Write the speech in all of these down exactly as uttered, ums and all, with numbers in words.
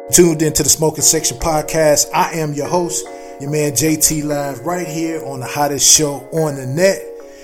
Tuned into the Smoking Section Podcast. I am your host, your man J T Live, right here on the hottest show on the net.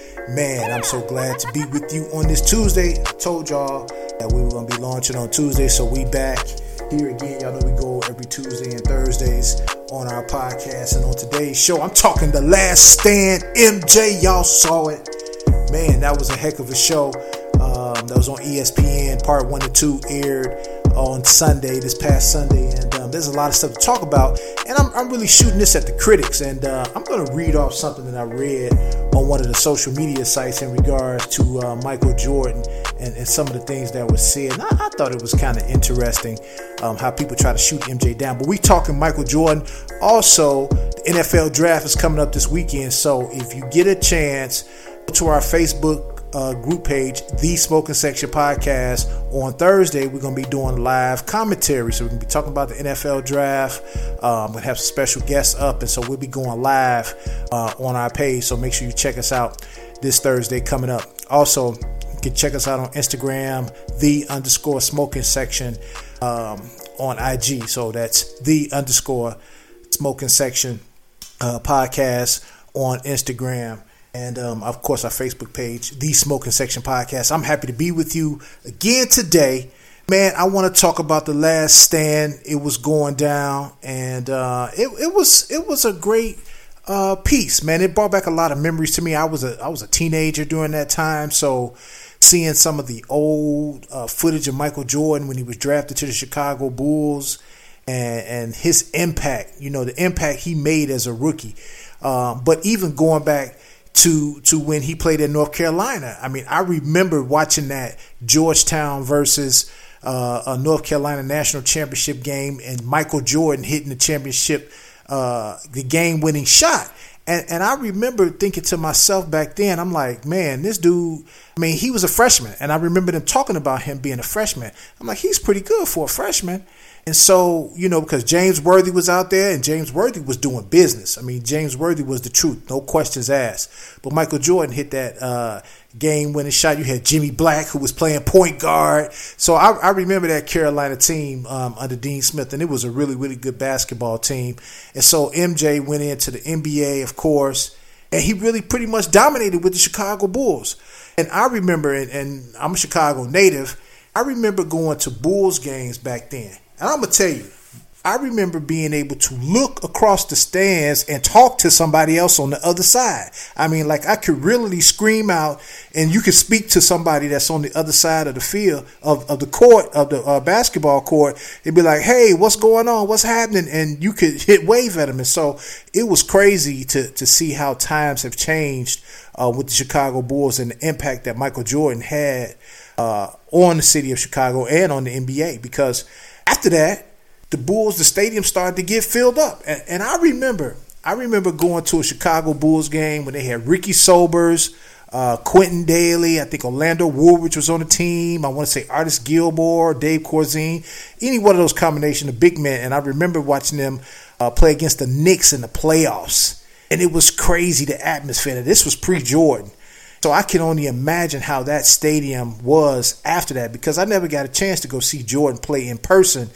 Man, I'm so glad to be with you on this Tuesday. I told y'all that we were going to be launching on Tuesday, so we back here again. Y'all know we go every Tuesday and Thursdays on our podcast. And on today's show, I'm talking The Last Stand. M J, y'all saw it. Man, that was a heck of a show. Um, that was on E S P N. Part one and two aired on Sunday, this past Sunday, and um, there's a lot of stuff to talk about, and I'm, I'm really shooting this at the critics, and uh, I'm going to read off something that I read on one of the social media sites in regards to uh, Michael Jordan and, and some of the things that were said. And I, I thought it was kind of interesting um, how people try to shoot M J down, but we talking Michael Jordan. Also, the N F L draft is coming up this weekend, so if you get a chance, go to our Facebook Uh, group page, The Smoking Section Podcast. On Thursday, we're going to be doing live commentary. So we're going to be talking about the N F L draft. Um, we'll have some special guests up, and so we'll be going live uh, on our page. So make sure you check us out this Thursday coming up. Also, you can check us out on Instagram, The underscore Smoking Section um, on I G. So that's The underscore Smoking Section uh, Podcast on Instagram. And, um, of course, our Facebook page, The Smoking Section Podcast. I'm happy to be with you again today. Man, I want to talk about The Last Stand. It was going down, and uh, it, it was it was a great uh, piece, man. It brought back a lot of memories to me. I was a I was a teenager during that time, so seeing some of the old uh, footage of Michael Jordan when he was drafted to the Chicago Bulls and, and his impact, you know, the impact he made as a rookie. Um, but even going back to to when he played in North Carolina. I mean, I remember watching that Georgetown versus uh, a North Carolina national championship game and Michael Jordan hitting the championship, uh, the game-winning shot. And, and I remember thinking to myself back then, I'm like, man, this dude, I mean, he was a freshman. And I remember them talking about him being a freshman. I'm like, he's pretty good for a freshman. And so, you know, because James Worthy was out there and James Worthy was doing business. I mean, James Worthy was the truth. No questions asked. But Michael Jordan hit that uh, game-winning shot. You had Jimmy Black, who was playing point guard. So I, I remember that Carolina team um, under Dean Smith, and it was a really, really good basketball team. And so M J went into the N B A, of course, and he really pretty much dominated with the Chicago Bulls. And I remember, and, and I'm a Chicago native, I remember going to Bulls games back then. And I'm going to tell you, I remember being able to look across the stands and talk to somebody else on the other side. I mean, like I could really scream out and you could speak to somebody that's on the other side of the field, of, of the court, of the uh, basketball court, and be like, hey, what's going on? What's happening? And you could hit wave at them. And so it was crazy to, to see how times have changed uh, with the Chicago Bulls and the impact that Michael Jordan had uh, on the city of Chicago and on the N B A, because after that, the Bulls, the stadium started to get filled up. And, and I remember, I remember going to a Chicago Bulls game when they had Ricky Sobers, uh, Quentin Daly, I think Orlando Woolridge was on the team. I want to say Artis Gilmore, Dave Corzine, any one of those combination of big men. And I remember watching them uh, play against the Knicks in the playoffs. And it was crazy, the atmosphere. And this was pre-Jordan. So I can only imagine how that stadium was after that, because I never got a chance to go see Jordan play in person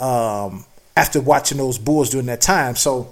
um, after watching those Bulls during that time. So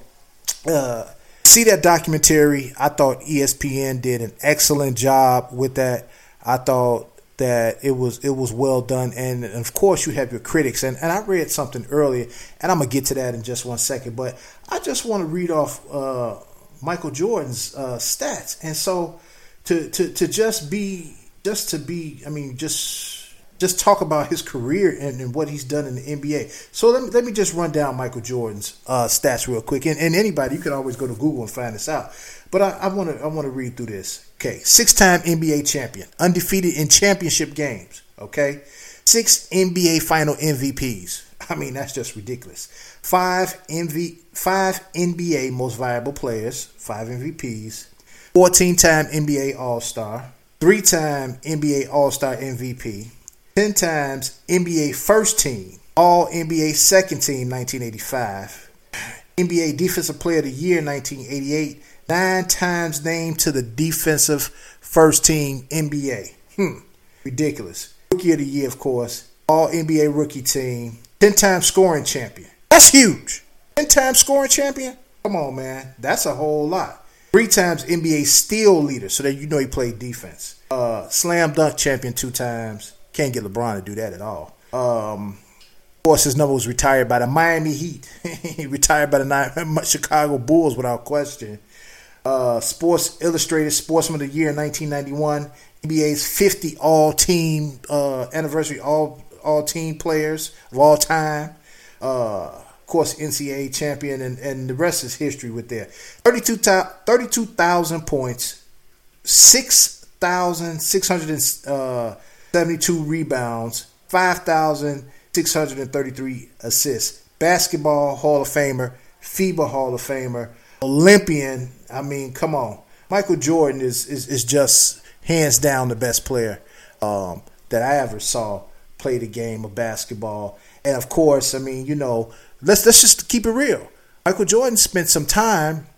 uh, see that documentary. I thought E S P N did an excellent job with that. I thought that it was it was well done. And, and of course, you have your critics. And, and I read something earlier, and I'm going to get to that in just one second. But I just want to read off uh, Michael Jordan's uh, stats. And so To, to to just be just to be I mean just just talk about his career and, and what he's done in the N B A. So let me let me just run down Michael Jordan's uh, stats real quick. And, and anybody, you can always go to Google and find this out. But I want to I want to read through this. Okay, six-time N B A champion, undefeated in championship games. Okay, six N B A Final M V Ps. I mean, that's just ridiculous. Five M V five N B A Most Valuable Players, five M V Ps. fourteen-time N B A All-Star, three-time N B A All-Star M V P, ten times N B A First Team, All N B A Second Team nineteen eighty-five, N B A Defensive Player of the Year nineteen eighty-eight, nine times named to the Defensive First Team N B A. Hmm, ridiculous. Rookie of the Year, of course, All N B A Rookie Team, ten-time scoring champion. That's huge. ten-time scoring champion? Come on, man. That's a whole lot. Three times N B A steal leader, so that you know he played defense. Uh, slam dunk champion two times. Can't get LeBron to do that at all. Um, of course, his number was retired by the Miami Heat. He retired by the Chicago Bulls without question. Uh, Sports Illustrated Sportsman of the Year in nineteen ninety-one. N B A's fifty all-team uh, anniversary, all all-team players of all time. Uh, of course, N C double A champion, and, and the rest is history with that. thirty-two thousand points, six thousand six hundred seventy-two rebounds, five thousand six hundred thirty-three assists. Basketball Hall of Famer, FIBA Hall of Famer, Olympian. I mean, come on. Michael Jordan is is, is just hands down the best player um, that I ever saw play the game of basketball. And of course, I mean, you know, let's let's just keep it real. Michael Jordan spent some time.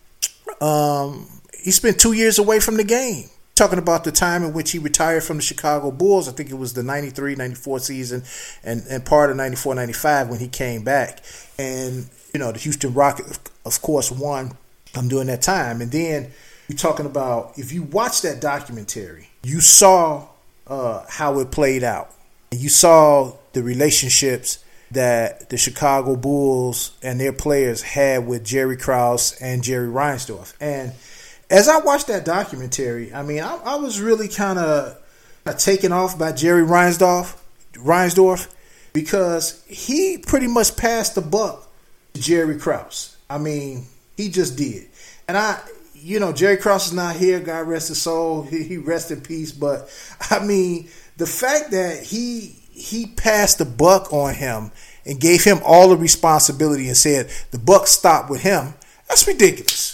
Um, he spent two years away from the game. Talking about the time in which he retired from the Chicago Bulls. I think it was the ninety-three ninety-four season and, and part of ninety-four ninety-five when he came back. And, you know, the Houston Rockets, of course, won um, during that time. And then you're talking about, if you watch that documentary, you saw uh, how it played out. And you saw the relationships that the Chicago Bulls and their players had with Jerry Krause and Jerry Reinsdorf. And as I watched that documentary, I mean, I, I was really kind of taken off by Jerry Reinsdorf, Reinsdorf because he pretty much passed the buck to Jerry Krause. I mean, he just did. And I, you know, Jerry Krause is not here. God rest his soul. He, he rest in peace. But I mean, the fact that he he passed the buck on him and gave him all the responsibility and said the buck stopped with him, that's ridiculous.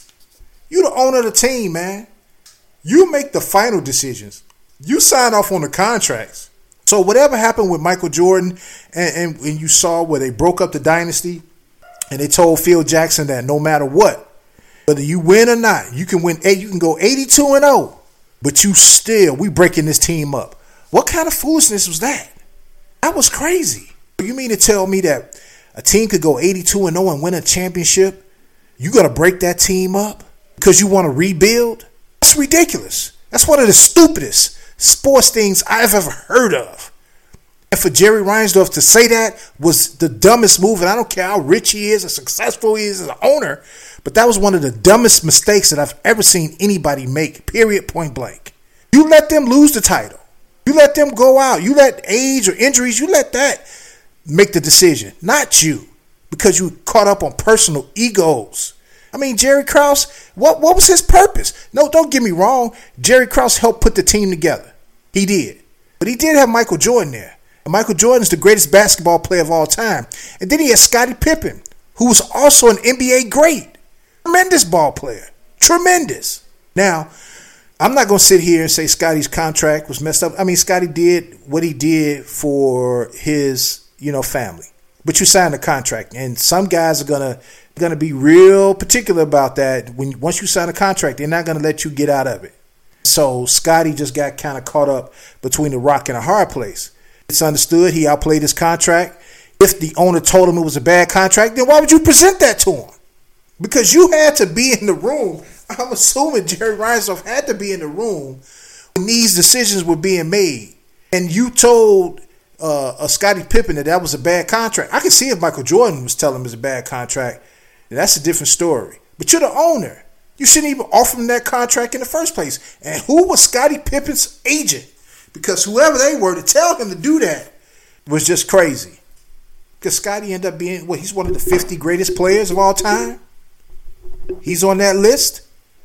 You the owner of the team, man. You make the final decisions. You sign off on the contracts. So whatever happened with Michael Jordan, and, and, and you saw where they broke up the dynasty, and they told Phil Jackson that no matter what, whether you win or not, you can win eight, you can go eighty-two and oh, but you still, we breaking this team up. What kind of foolishness was that? That was crazy. You mean to tell me that a team could go eighty-two and oh and win a championship? You got to break that team up because you want to rebuild? That's ridiculous. That's one of the stupidest sports things I've ever heard of. And for Jerry Reinsdorf to say that was the dumbest move. And I don't care how rich he is or successful he is as an owner, but that was one of the dumbest mistakes that I've ever seen anybody make, period, point blank. You let them lose the title. You let them go out. You let age or injuries, you let that make the decision, not you, because you caught up on personal egos. I mean, Jerry Krause, what, what was his purpose? No, don't get me wrong. Jerry Krause helped put the team together. He did. But he did have Michael Jordan there. And Michael Jordan is the greatest basketball player of all time. And then he had Scottie Pippen, who was also an N B A great. Tremendous ball player. Tremendous. Now, I'm not going to sit here and say Scottie's contract was messed up. I mean, Scottie did what he did for his, you know, family. But you signed a contract, and some guys are gonna gonna be real particular about that. When once you sign a contract, they're not gonna let you get out of it. So Scottie just got kind of caught up between the rock and a hard place. It's understood he outplayed his contract. If the owner told him it was a bad contract, then why would you present that to him? Because you had to be in the room. I'm assuming Jerry Reinsdorf had to be in the room when these decisions were being made, and you told Uh, a Scottie Pippen that that was a bad contract. I can see if Michael Jordan was telling him it's a bad contract. That's a different story. But you're the owner. You shouldn't even offer him that contract in the first place. And who was Scottie Pippen's agent? Because whoever they were to tell him to do that was just crazy. Because Scottie ended up being, well, he's one of the fifty greatest players of all time. He's on that list.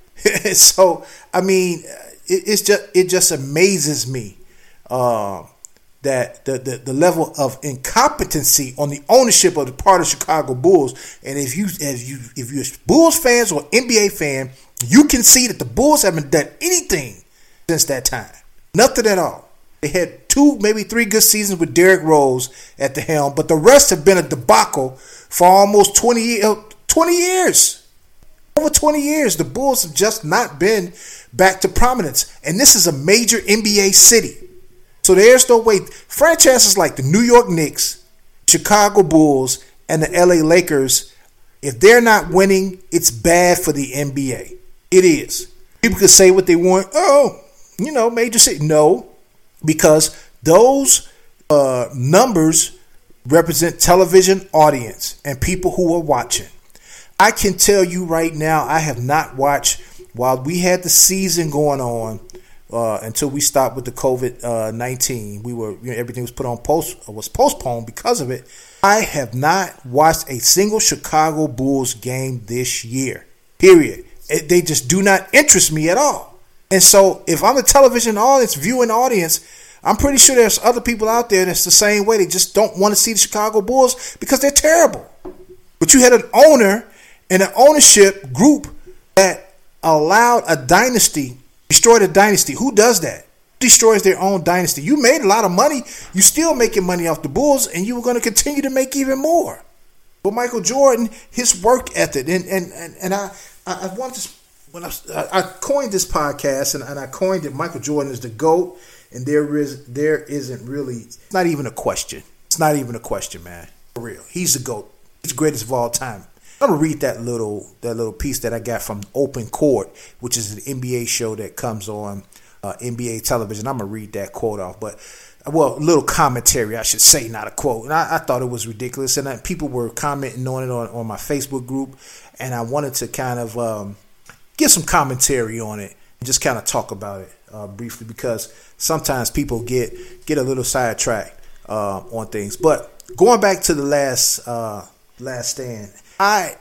So, I mean, it, it's just it just amazes me. Uh, that the, the, the level of incompetency on the ownership of the part of Chicago Bulls. And if you if you if you're Bulls fans or N B A fan, you can see that the Bulls haven't done anything since that time. Nothing at all. They had two, maybe three good seasons with Derrick Rose at the helm, but the rest have been a debacle for almost twenty, twenty years. Over twenty years, the Bulls have just not been back to prominence. And this is a major N B A city. So there's no way. Franchises like the New York Knicks, Chicago Bulls and the L A Lakers, if they're not winning, it's bad for the N B A. It is. People can say what they want. Oh, you know, Major City. No, because those uh, numbers represent television audience and people who are watching. I can tell you right now, I have not watched while we had the season going on uh, until we stopped with the COVID nineteen. We were, you know, everything was put on post was postponed because of it. I have not watched a single Chicago Bulls game this year. Period. It, they just do not interest me at all. And so, if I'm a television audience, viewing audience, I'm pretty sure there's other people out there that's the same way. They just don't want to see the Chicago Bulls because they're terrible. But you had an owner and an ownership group that allowed a dynasty, destroyed a dynasty. Who does that? Destroys their own dynasty. You made a lot of money. You still making money off the Bulls, and you were going to continue to make even more. But Michael Jordan, his work ethic, and and and, and I, I, I want to when I, I coined this podcast, and, and I coined it. Michael Jordan is the GOAT, and there is there isn't really, it's not even a question. It's not even a question, man. For real, he's the GOAT. He's the greatest of all time. I'm gonna read that little that little piece that I got from Open Court, which is an N B A show that comes on uh, N B A television. I'm gonna read that quote off, but well, a little commentary, I should say, not a quote. And I, I thought it was ridiculous, and I, people were commenting on it on, on my Facebook group, and I wanted to kind of um, give some commentary on it and just kind of talk about it uh, briefly, because sometimes people get get a little sidetracked uh, on things. But going back to the last uh, last stand. I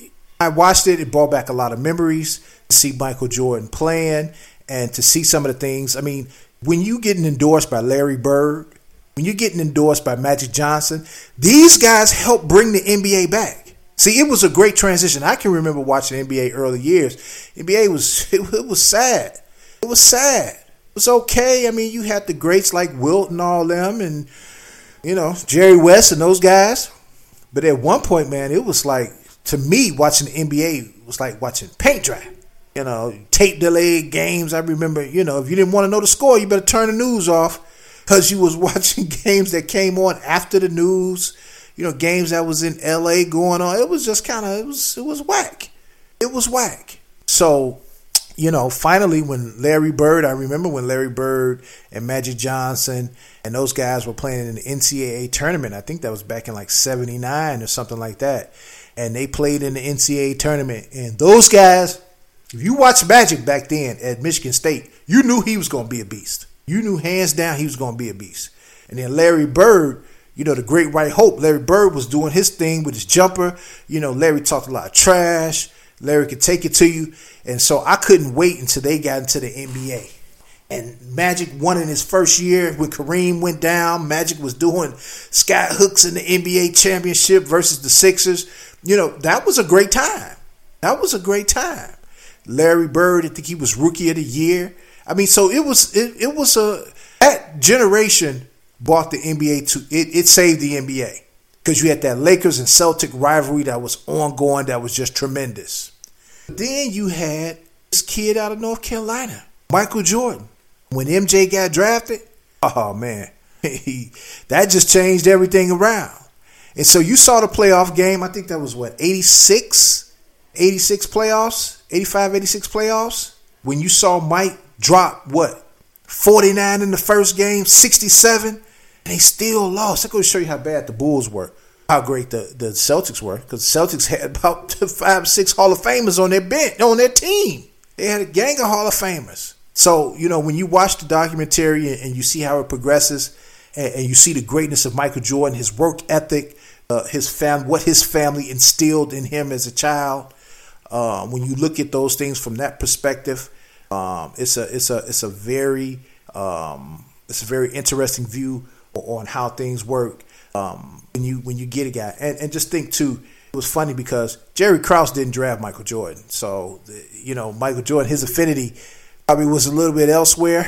I watched it. It brought back a lot of memories to see Michael Jordan playing and to see some of the things. I mean, when you getting endorsed by Larry Bird, when you're getting endorsed by Magic Johnson, these guys helped bring the N B A back. See, it was a great transition. I can remember watching N B A early years. N B A was it, it was sad. It was sad. It was okay. I mean, you had the greats like Wilt and all them, and you know Jerry West and those guys. But at one point, man, it was like, to me, watching the N B A was like watching paint dry. You know, tape delayed games. I remember, you know, if you didn't want to know the score, you better turn the news off because you was watching games that came on after the news. You know, games that was in L A going on. It was just kind of, it was, it was whack. It was whack. So, you know, finally when Larry Bird, I remember when Larry Bird and Magic Johnson and those guys were playing in the N C double A tournament. I think that was back in like seventy-nine or something like that. And they played in the N C double A tournament. And those guys, if you watched Magic back then at Michigan State, you knew he was going to be a beast. You knew hands down he was going to be a beast. And then Larry Bird, you know, the great white hope, Larry Bird was doing his thing with his jumper. You know, Larry talked a lot of trash. Larry could take it to you. And so I couldn't wait until they got into the N B A. And Magic won in his first year when Kareem went down. Magic was doing sky hooks in the N B A championship versus the Sixers. You know, that was a great time. That was a great time. Larry Bird, I think he was rookie of the year. I mean, so it was it, it was a that generation brought the N B A to it, it saved the N B A. Because you had that Lakers and Celtic rivalry that was ongoing, that was just tremendous. Then you had this kid out of North Carolina, Michael Jordan. When M J got drafted, oh man, he, that just changed everything around. And so you saw the playoff game. I think that was what, eighty-six, eighty-six playoffs, eighty-five, eighty-six playoffs. When you saw Mike drop what, forty-nine in the first game, sixty-seven, and they still lost. That goes to show you how bad the Bulls were, how great the, the Celtics were. Because the Celtics had about five, six Hall of Famers on their bench, on their team. They had a gang of Hall of Famers. So, you know, when you watch the documentary and you see how it progresses and, and you see the greatness of Michael Jordan, his work ethic, uh, his fam- what his family instilled in him as a child, uh, when you look at those things from that perspective, um, it's a it's a it's a very um, it's a very interesting view on how things work um, when you when you get a guy. And, and just think too, it was funny because Jerry Krause didn't draft Michael Jordan, so you know Michael Jordan, his affinity probably was a little bit elsewhere,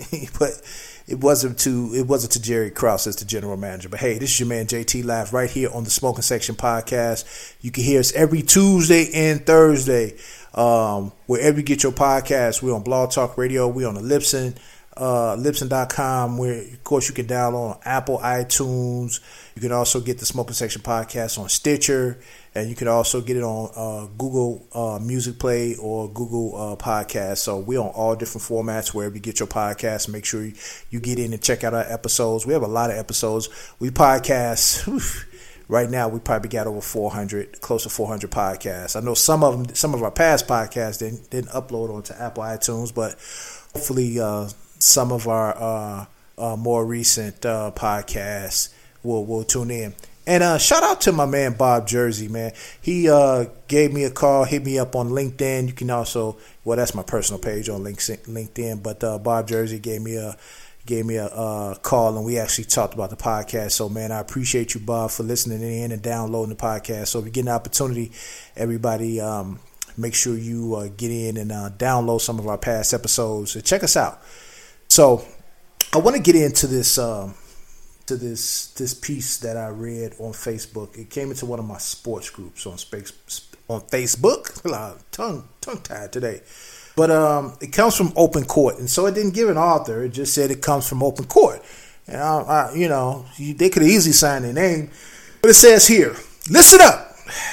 but it wasn't to it wasn't to Jerry Krause as the general manager. But hey, this is your man J T live right here on the Smoking Section Podcast. You can hear us every Tuesday and Thursday, um, wherever you get your podcast. We're on Blog Talk Radio. We're on the Libsyn uh, Libsyn dot com, where, of course, you can download on Apple, iTunes. You can also get the Smoking Section podcast on Stitcher, and you can also get it on uh, Google uh, Music Play or Google uh, Podcast. So we're on all different formats wherever you get your podcasts. Make sure you, you get in and check out our episodes. We have a lot of episodes. We podcast. Whew, right now, we probably got over four hundred, close to four hundred podcasts. I know some of them, some of our past podcasts didn't, didn't upload onto Apple iTunes, but hopefully uh, some of our uh, uh, more recent uh, podcasts will will tune in. And uh, shout out to my man Bob Jersey, man. He uh, gave me a call, hit me up on LinkedIn. You can also, well, that's my personal page on LinkedIn, but uh, Bob Jersey gave me a gave me a uh, call, and we actually talked about the podcast. So, man, I appreciate you, Bob, for listening in and downloading the podcast. So if you get an opportunity, everybody, um, make sure you uh, get in and uh, download some of our past episodes and check us out. So I want to get into this um, to this this piece that I read on Facebook. It came into one of my sports groups on space, on Facebook. Tongue tongue tied today. But um, it comes from Open Court, and so it didn't give an author. It just said it comes from Open Court. And I, I, you know, you, they could have easily signed their name, but it says here, listen up.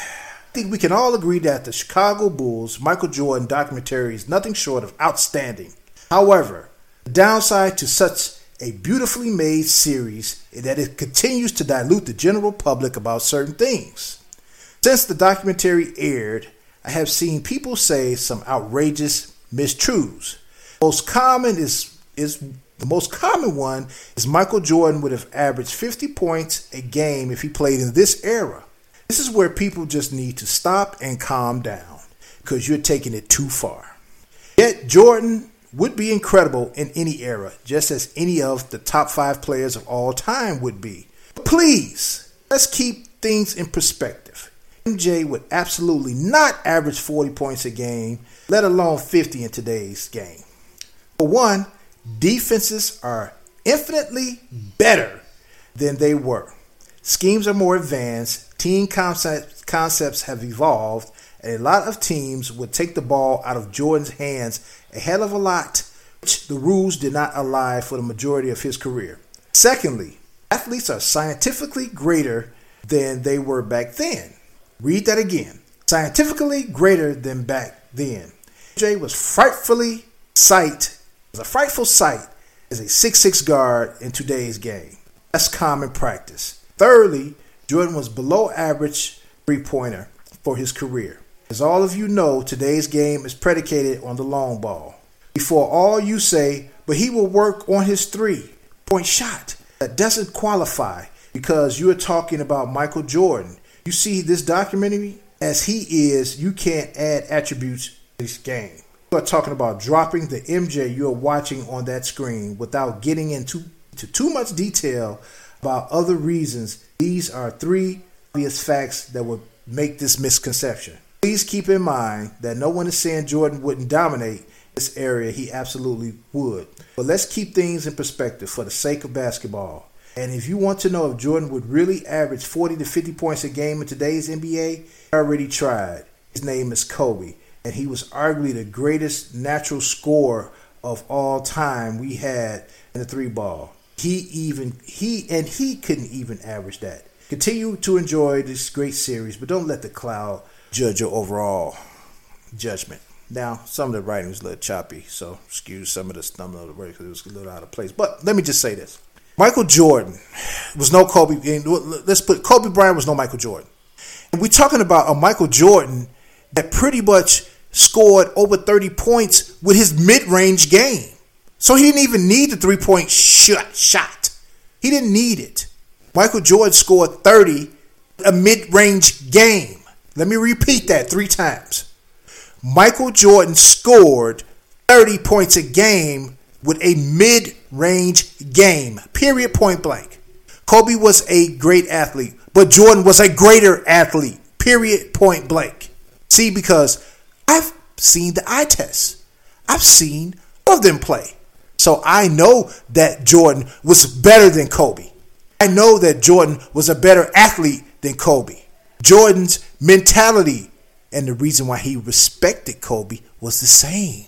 I think we can all agree that the Chicago Bulls Michael Jordan documentary is nothing short of outstanding. However, the downside to such a beautifully made series is that it continues to dilute the general public about certain things. Since the documentary aired, I have seen people say some outrageous mistruths. Most common is is the most common one is Michael Jordan would have averaged fifty points a game if he played in this era. This is where people just need to stop and calm down because you're taking it too far. Yet Jordan would be incredible in any era, just as any of the top five players of all time would be. But please, let's keep things in perspective. M J would absolutely not average forty points a game, let alone fifty in today's game. For one, defenses are infinitely better than they were. Schemes are more advanced, team concept, concepts have evolved, and a lot of teams would take the ball out of Jordan's hands a hell of a lot, which the rules did not allow for the majority of his career. Secondly, athletes are scientifically greater than they were back then. Read that again. Scientifically greater than back then. M J was frightfully sight, was a frightful sight as a six foot six guard in today's game. That's common practice. Thirdly, Jordan was below average three-pointer for his career. As all of you know, today's game is predicated on the long ball. Before all you say, but he will work on his three-point shot. That doesn't qualify because you're talking about Michael Jordan. You see this documentary, as he is, you can't add attributes to this game. You are talking about dropping the M J you are watching on that screen without getting into, into too much detail about other reasons. These are three obvious facts that would make this misconception. Please keep in mind that no one is saying Jordan wouldn't dominate this area. He absolutely would. But let's keep things in perspective for the sake of basketball. And if you want to know if Jordan would really average forty to fifty points a game in today's N B A, he already tried. His name is Kobe, and he was arguably the greatest natural scorer of all time we had in the three ball. He even he and he couldn't even average that. Continue to enjoy this great series, but don't let the cloud judge your overall judgment. Now, some of the writing was a little choppy, so excuse some of the stumbling of the word because it was a little out of place. But let me just say this. Michael Jordan was no Kobe. Let's put Kobe Bryant was no Michael Jordan. And we're talking about a Michael Jordan that pretty much scored over thirty points with his mid-range game. So he didn't even need the three-point shot. shot. He didn't need it. Michael Jordan scored thirty a mid-range game. Let me repeat that three times. Michael Jordan scored thirty points a game with a mid-range game, period, point blank. Kobe was a great athlete, but Jordan was a greater athlete, period, point blank. See, because I've seen the eye test. I've seen all of them play. So I know that Jordan was better than Kobe. I know that Jordan was a better athlete than Kobe. Jordan's mentality and the reason why he respected Kobe was the same.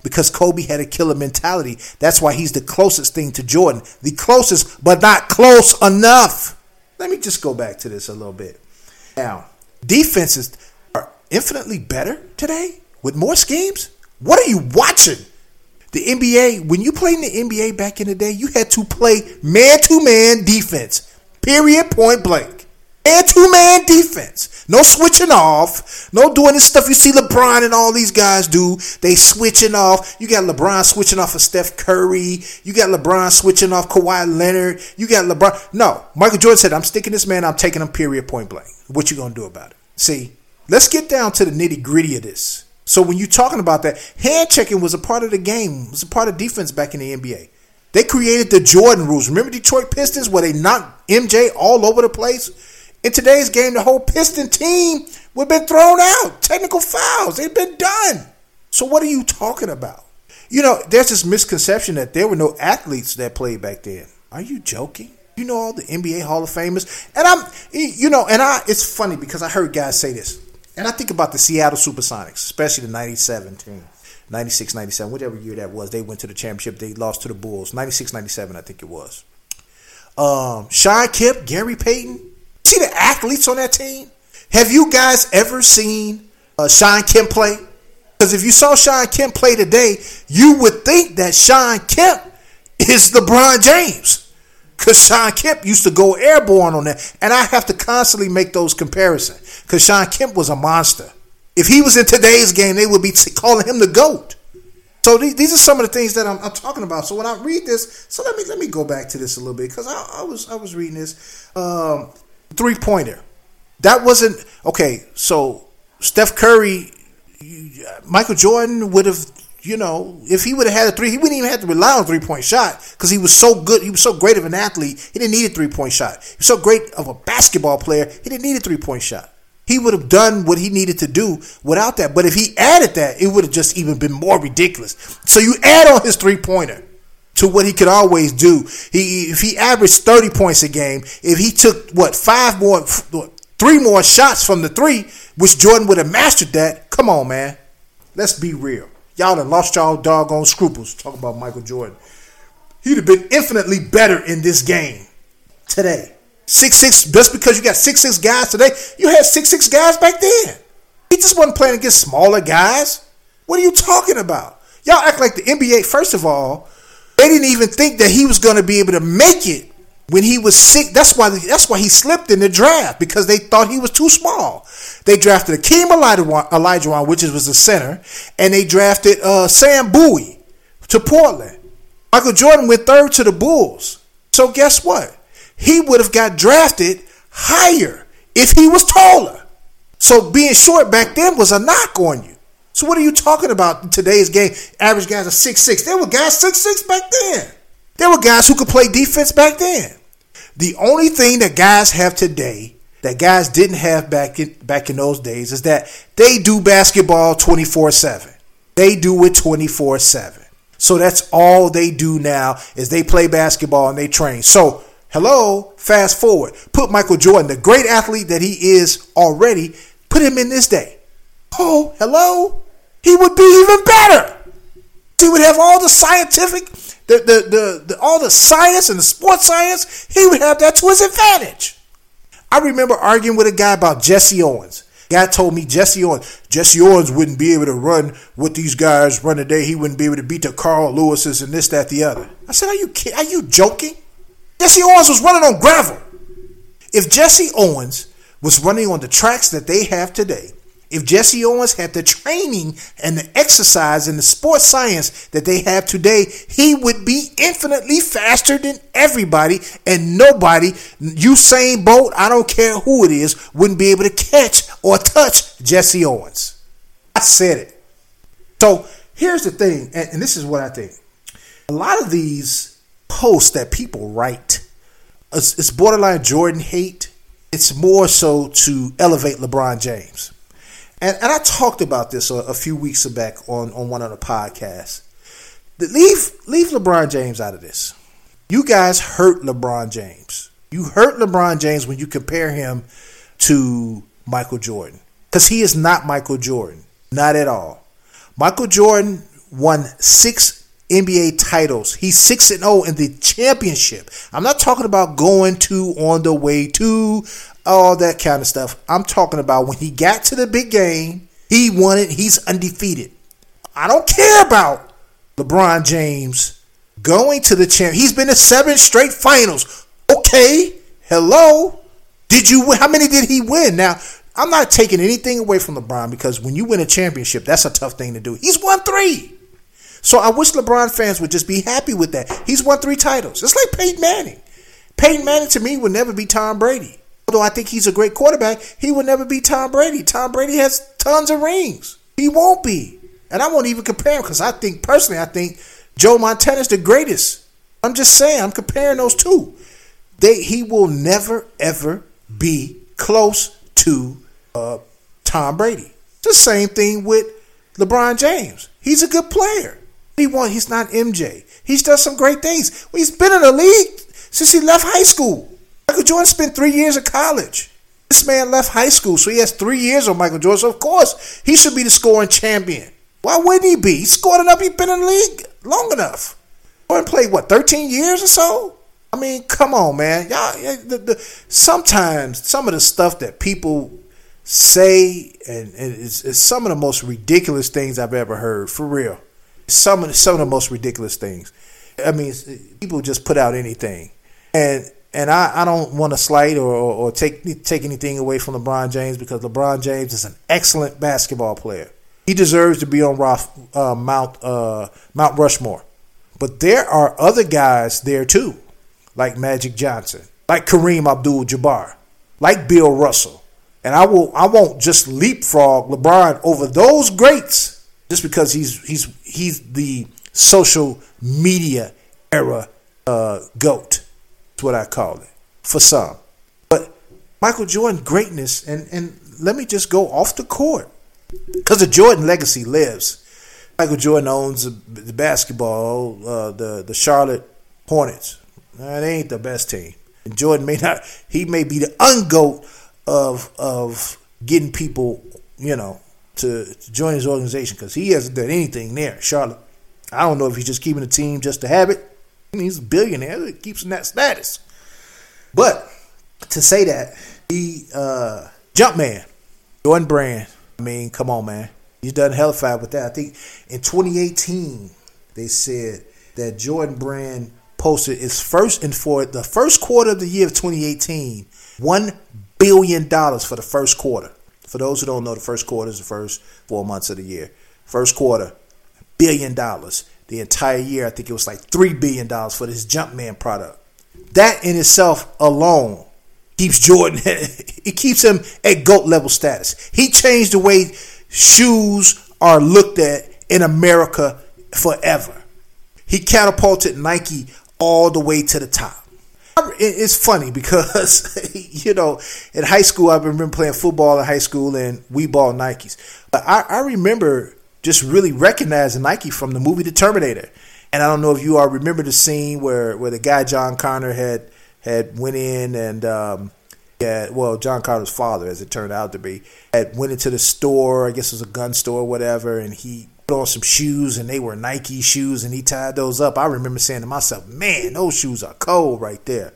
because Kobe had a killer mentality. That's why he's the closest thing to Jordan. The closest, but not close enough. Let me just go back to this a little bit. Now, defenses are infinitely better today with more schemes. What are you watching? The N B A, when you played in the N B A back in the day, you had to play man-to-man defense. Period, point blank. Man-to-man defense. No switching off. No doing this stuff you see LeBron and all these guys do. They switching off. You got LeBron switching off of Steph Curry. You got LeBron switching off Kawhi Leonard. You got LeBron. No, Michael Jordan said, I'm sticking this man. I'm taking him, period, point blank. What you going to do about it? See, let's get down to the nitty gritty of this. So when you're talking about that, hand checking was a part of the game. It was a part of defense back in the N B A. They created the Jordan rules. Remember Detroit Pistons where they knocked M J all over the place? In today's game, the whole Piston team would have been thrown out. Technical fouls. They've been done. So what are you talking about? You know, there's this misconception that there were no athletes that played back then. Are you joking? You know all the N B A Hall of Famers? And I'm, you know, and I, it's funny because I heard guys say this. And I think about the Seattle Supersonics, especially the ninety-seven team. ninety-six, ninety-seven, whatever year that was. They went to the championship. They lost to the Bulls. ninety-six, ninety-seven, I think it was. Um, Sean Kemp, Gary Payton. See the athletes on that team? Have you guys ever seen uh, Sean Kemp play? Because if you saw Sean Kemp play today, you would think that Sean Kemp is LeBron James. Because Sean Kemp used to go airborne on that. And I have to constantly make those comparisons. Because Sean Kemp was a monster. If he was in today's game, they would be t- calling him the GOAT. So th- these are some of the things that I'm, I'm talking about. So when I read this, so let me let me go back to this a little bit. Because I, I was I was reading this. Um, three-pointer. That wasn't... Okay, so Steph Curry, Michael Jordan would have... You know, if he would have had a three, he wouldn't even have to rely on a three-point shot because he was so good. He was so great of an athlete. He didn't need a three-point shot. He was so great of a basketball player. He didn't need a three-point shot. He would have done what he needed to do without that. But if he added that, it would have just even been more ridiculous. So you add on his three-pointer to what he could always do. He if he averaged thirty points a game, if he took what five more, three more shots from the three, which Jordan would have mastered that. Come on, man. Let's be real. Y'all done lost y'all doggone scruples talking about Michael Jordan. He'd have been infinitely better in this game today. six six, just because you got six six guys today, you had six six guys back then. He just wasn't playing against smaller guys. What are you talking about? Y'all act like the N B A, first of all, they didn't even think that he was going to be able to make it when he was sick. That's why that's why he slipped in the draft, because they thought he was too small. They drafted Akeem Olajuwon, which was the center, and they drafted uh, Sam Bowie to Portland. Michael Jordan went third to the Bulls. So guess what? He would have got drafted higher if he was taller. So being short back then was a knock on you. So what are you talking about in today's game? Average guys are six six. There were guys six six back then. There were guys who could play defense back then. The only thing that guys have today that guys didn't have back in, back in those days is that they do basketball twenty-four seven. They do it twenty-four seven. So that's all they do now is they play basketball and they train. So, hello, fast forward. Put Michael Jordan, the great athlete that he is already, put him in this day. Oh, hello? He would be even better. He would have all the scientific, the, the, the, the all the science and the sports science. He would have that to his advantage. I remember arguing with a guy about Jesse Owens. Guy told me Jesse Owens, Jesse Owens wouldn't be able to run what these guys run today. He wouldn't be able to beat the Carl Lewis's and this, that, the other. I said, are you kidding? Are you joking? Jesse Owens was running on gravel. If Jesse Owens was running on the tracks that they have today, if Jesse Owens had the training and the exercise and the sports science that they have today, he would be infinitely faster than everybody, and nobody, Usain Bolt, I don't care who it is, wouldn't be able to catch or touch Jesse Owens. I said it. So here's the thing, and, and this is what I think. A lot of these posts that people write, it's, it's borderline Jordan hate. It's more so to elevate LeBron James. And, and I talked about this a, a few weeks back on, on one of the podcasts. Leave, leave LeBron James out of this. You guys hurt LeBron James. You hurt LeBron James when you compare him to Michael Jordan. Because he is not Michael Jordan. Not at all. Michael Jordan won six N B A titles. He's six and oh in the championship. I'm not talking about going to, on the way to, all that kind of stuff. I'm talking about when he got to the big game, he won it. He's undefeated. I don't care about LeBron James going to the champ. He's been to seven straight finals. Okay, hello. Did you win? How many did he win? Now, I'm not taking anything away from LeBron because when you win a championship, that's a tough thing to do. He's won three. So I wish LeBron fans would just be happy with that. He's won three titles. It's like Peyton Manning. Peyton Manning to me would never be Tom Brady. Although I think he's a great quarterback, he would never be Tom Brady. Tom Brady has tons of rings. He won't be. And I won't even compare him because I think, personally, I think Joe Montana's the greatest. I'm just saying, I'm comparing those two. They, he will never, ever be close to uh, Tom Brady. It's the same thing with LeBron James. He's a good player. He won. He's not M J. He's done some great things. Well, he's been in the league since he left high school. Michael Jordan spent three years of college. This man left high school, so he has three years on Michael Jordan. So, of course, he should be the scoring champion. Why wouldn't he be? He scored enough. He's been in the league long enough. Jordan played, what, thirteen years or so? I mean, come on, man. Y'all, the, the, sometimes some of the stuff that people say, and, and it's, it's some of the most ridiculous things I've ever heard, for real. Some of the, some of the most ridiculous things. I mean, people just put out anything. And and I, I don't want to slight or, or, or take take anything away from LeBron James because LeBron James is an excellent basketball player. He deserves to be on Roth, uh, Mount uh, Mount Rushmore. But there are other guys there too, like Magic Johnson, like Kareem Abdul-Jabbar, like Bill Russell. And I will I won't just leapfrog LeBron over those greats just because he's he's he's the social media era uh, GOAT. That's what I call it for some. But Michael Jordan greatness, and, and let me just go off the court because the Jordan legacy lives. Michael Jordan owns the basketball, uh, the the Charlotte Hornets. That ain't the best team. And Jordan may not. He may be the ungoat of of getting people, you know, to, to join his organization because he hasn't done anything there. Charlotte. I don't know if he's just keeping the team just to have it. I mean, he's a billionaire. He keeps in that status. But to say that, he uh, Jumpman, Jordan Brand. I mean, come on, man. He's done hellified with that. I think in twenty eighteen, they said that Jordan Brand posted his first, and for the first quarter of the year of twenty eighteen, one billion dollars for the first quarter. For those who don't know, the first quarter is the first four months of the year. First quarter, billion dollars. The entire year, I think it was like three billion dollars for this Jumpman product. That in itself alone keeps Jordan, it keeps him at GOAT level status. He changed the way shoes are looked at in America forever. He catapulted Nike all the way to the top. It's funny because, you know, in high school, I remember playing football in high school and we bought Nikes. But I, I remember just really recognizing Nike from the movie The Terminator. And I don't know if you all remember the scene where, where the guy John Connor had had went in and, um, had, well, John Connor's father, as it turned out to be, had went into the store, I guess it was a gun store or whatever, and he put on some shoes and they were Nike shoes and he tied those up. I remember saying to myself, man, those shoes are cold right there.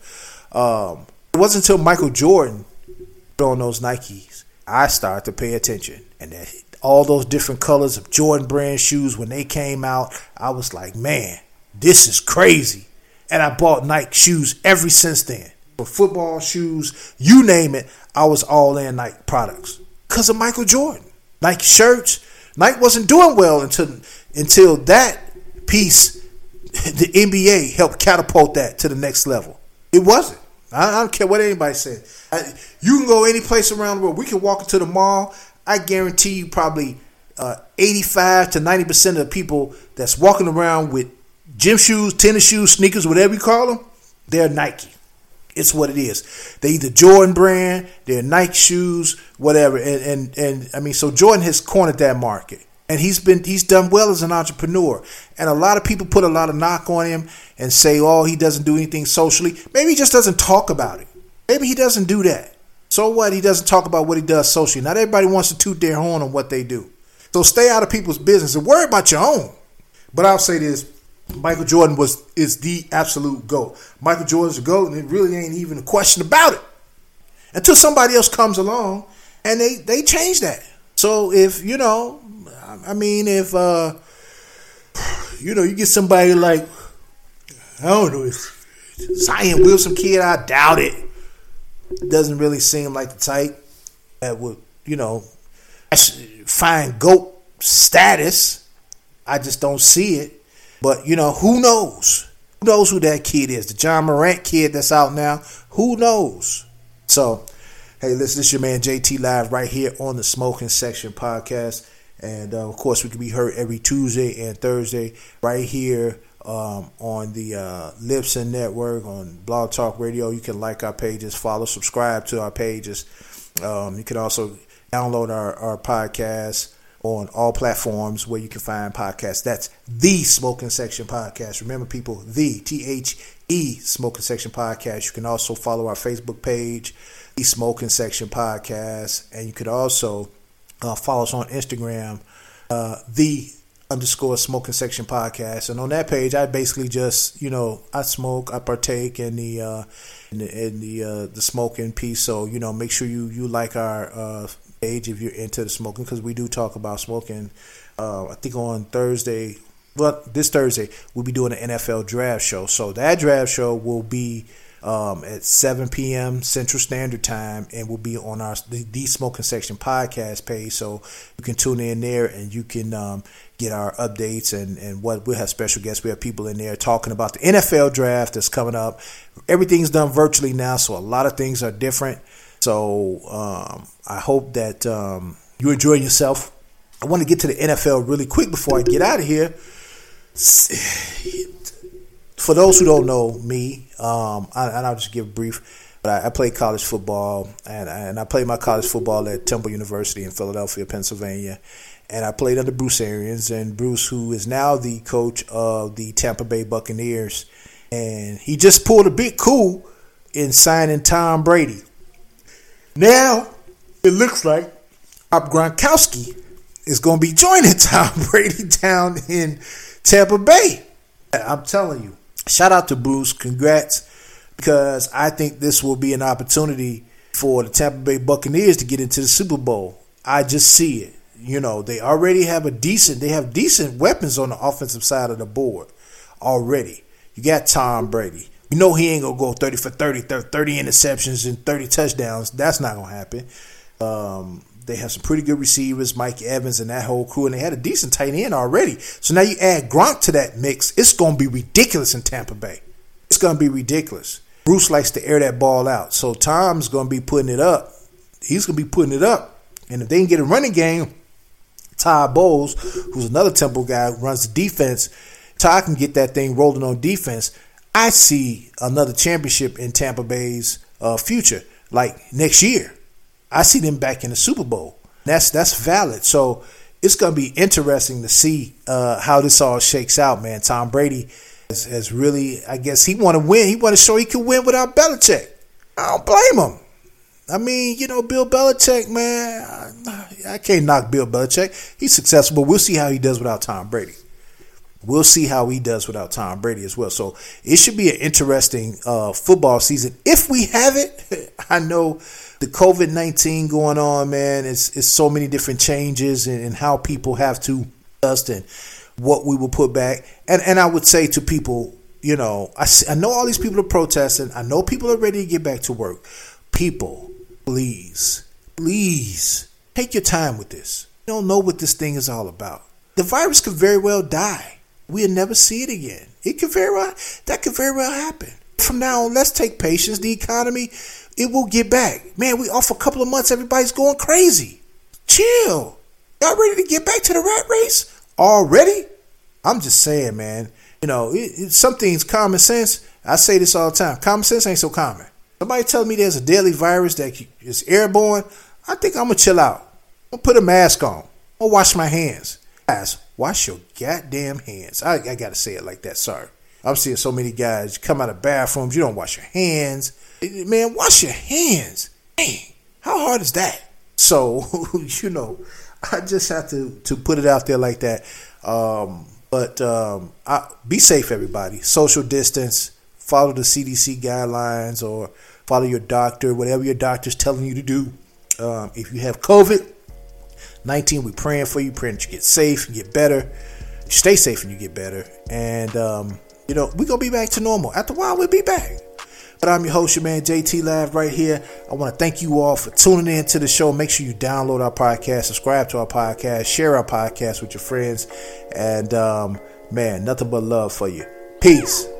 Um, it wasn't until Michael Jordan put on those Nikes I started to pay attention. And that all those different colors of Jordan Brand shoes, when they came out, I was like, man, this is crazy. And I bought Nike shoes ever since then. For football shoes, you name it, I was all in Nike products because of Michael Jordan. Nike shirts. Nike wasn't doing well until until that piece, the N B A helped catapult that to the next level. It wasn't. I, I don't care what anybody said. I, you can go any place around the world. We can walk into the mall. I guarantee you probably uh, eighty-five to ninety percent of the people that's walking around with gym shoes, tennis shoes, sneakers, whatever you call them, they're Nike. It's what it is. They either Jordan Brand, they're Nike shoes, whatever. And, and and I mean, so Jordan has cornered that market. And he's been he's done well as an entrepreneur. And a lot of people put a lot of knock on him and say, oh, he doesn't do anything socially. Maybe he just doesn't talk about it. Maybe he doesn't do that. So what? He doesn't talk about what he does socially. Not everybody wants to toot their horn on what they do. So stay out of people's business and worry about your own. But I'll say this. Michael Jordan was is the absolute GOAT. Michael Jordan's the GOAT, and it really ain't even a question about it. Until somebody else comes along and they, they change that. So if, you know, I mean, if, uh, you know, you get somebody like, I don't know, if Zion Wilson kid, I doubt it. It doesn't really seem like the type that would, you know, find GOAT status. I just don't see it. But, you know, who knows? Who knows who that kid is? The John Morant kid that's out now? Who knows? So, hey, listen, this is your man J T Live right here on the Smoking Section Podcast. And, uh, of course, we can be heard every Tuesday and Thursday right here um, on the uh, Libsyn Network, on Blog Talk Radio. You can like our pages, follow, subscribe to our pages. Um, you can also download our, our podcast on all platforms where you can find podcasts. That's the Smoking Section Podcast. Remember, people, the T H E Smoking Section Podcast. You can also follow our Facebook page, the Smoking Section Podcast, and you could also uh, follow us on Instagram, uh, the underscore Smoking Section Podcast. And on that page, I basically just, you know, I smoke, I partake in the uh, in the in the, uh, the smoking piece. So, you know, make sure you you like our uh, page if you're into the smoking, because we do talk about smoking. Uh, I think on Thursday, well, this Thursday, we'll be doing an N F L draft show. So that draft show will be um, at seven p.m. Central Standard Time, and will be on our the, the Smoking Section Podcast page. So you can tune in there, and you can um, get our updates and, and what we'll have special guests. We have people in there talking about the N F L draft that's coming up. Everything's done virtually now, so a lot of things are different. So um, I hope that um, you're enjoying yourself. I want to get to the N F L really quick before I get out of here. For those who don't know me, um, I, and I'll just give a brief, but I, I played college football, and, and I played my college football at Temple University in Philadelphia, Pennsylvania. And I played under Bruce Arians, and Bruce, who is now the coach of the Tampa Bay Buccaneers. And he just pulled a big coup in signing Tom Brady. Now, it looks like Rob Gronkowski is going to be joining Tom Brady down in Tampa Bay. I'm telling you, shout out to Bruce. Congrats, because I think this will be an opportunity for the Tampa Bay Buccaneers to get into the Super Bowl. I just see it. You know, they already have a decent, they have decent weapons on the offensive side of the board already. You got Tom Brady. You know he ain't going to go thirty for thirty, thirty interceptions and thirty touchdowns. That's not going to happen. Um, they have some pretty good receivers, Mike Evans and that whole crew, and they had a decent tight end already. So now you add Gronk to that mix, it's going to be ridiculous in Tampa Bay. It's going to be ridiculous. Bruce likes to air that ball out. So Tom's going to be putting it up. He's going to be putting it up. And if they can get a running game, Todd Bowles, who's another Temple guy, runs the defense, Todd can get that thing rolling on defense. I see another championship in Tampa Bay's uh, future, like next year. I see them back in the Super Bowl. That's that's valid. So it's going to be interesting to see uh, how this all shakes out, man. Tom Brady has, has really, I guess he want to win. He want to show he can win without Belichick. I don't blame him. I mean, you know, Bill Belichick, man, I, I can't knock Bill Belichick. He's successful, but we'll see how he does without Tom Brady. We'll see how he does without Tom Brady as well. So it should be an interesting uh, football season if we have it. I know the covid nineteen going on, man. It's, it's so many different changes in, in how people have to adjust and what we will put back. And and I would say to people, you know, I, I know all these people are protesting. I know people are ready to get back to work. People, please, please take your time with this. You don't know what this thing is all about. The virus could very well die. We'll never see it again. It could very well, that could very well happen. From now on, let's take patience. The economy, it will get back. Man, we off a couple of months, everybody's going crazy. Chill. Y'all ready to get back to the rat race already? I'm just saying, man. You know, it, it, some things, common sense. I say this all the time. Common sense ain't so common. Somebody tell me there's a deadly virus that is airborne, I think I'm going to chill out. I'm going to put a mask on. I'm going to wash my hands. Guys, wash your goddamn hands. I, I got to say it like that. Sorry. I'm seeing so many guys come out of bathrooms. You don't wash your hands. Man, wash your hands. Dang, how hard is that? So, you know, I just have to, to put it out there like that. Um, But um, I, be safe, everybody. Social distance. Follow the C D C guidelines or follow your doctor, whatever your doctor's telling you to do. Um, if you have COVID nineteen, we're praying for you, praying that you get safe and get better. You stay safe and you get better. And, um, you know, we're going to be back to normal. After a while, we'll be back. But I'm your host, your man, J T Live, right here. I want to thank you all for tuning in to the show. Make sure you download our podcast, subscribe to our podcast, share our podcast with your friends. And, um, man, nothing but love for you. Peace.